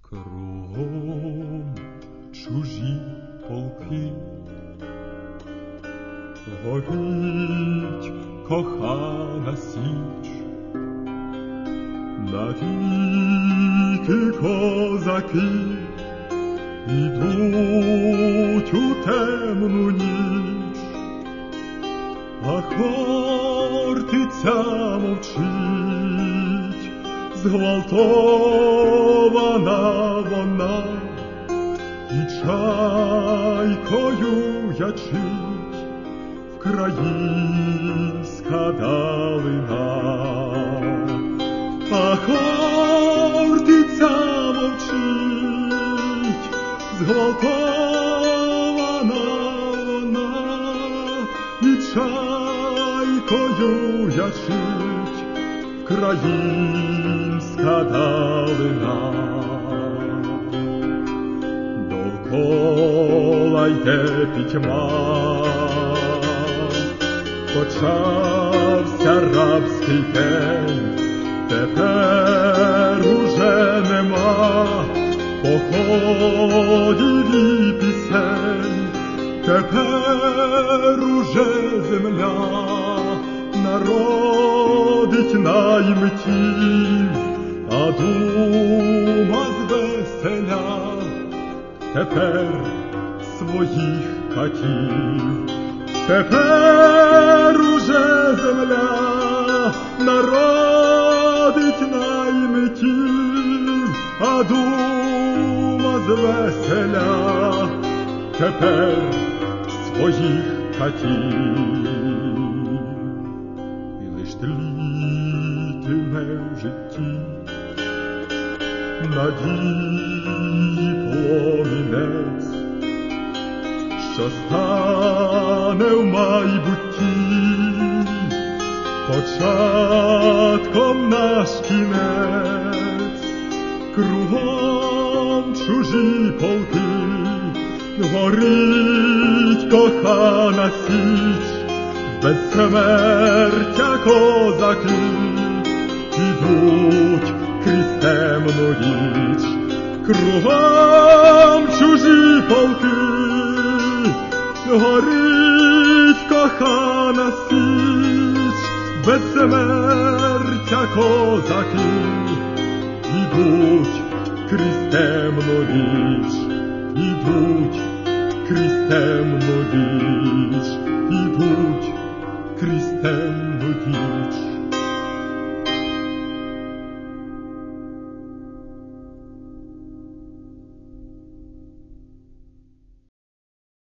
Кругом чужі полки, горить кохана січ, навіки козаки ідуть у темну ніч, а Хортиця мовчить, зґвалтована вона, і чайкою ячить вкраїнська далина. А Хортиця мовчить, зґвалтована вона, і чайкою ячить вкраїнська далина. Довкола йде пітьма, почався рабський день, тепер уже нема походів і пісень, тепер уже земля народить наймитів, а дума звеселя тепер своїх катів. Тепер уже земля народить наймитів, а дума звеселя тепер своїх катів. І лиш тлітиме в житті надії пломінець, що стане в майбутті початком наш кінець. Кругом чужі полки, горить кохана січ, безсмертя козаки ідуть крізь темну ніч. Кругом чужі полки, горить кохана січ, безсмертя козаки ідуть крізь темну ніч, ідуть крізь темну ніч, ідуть крізь темну ніч.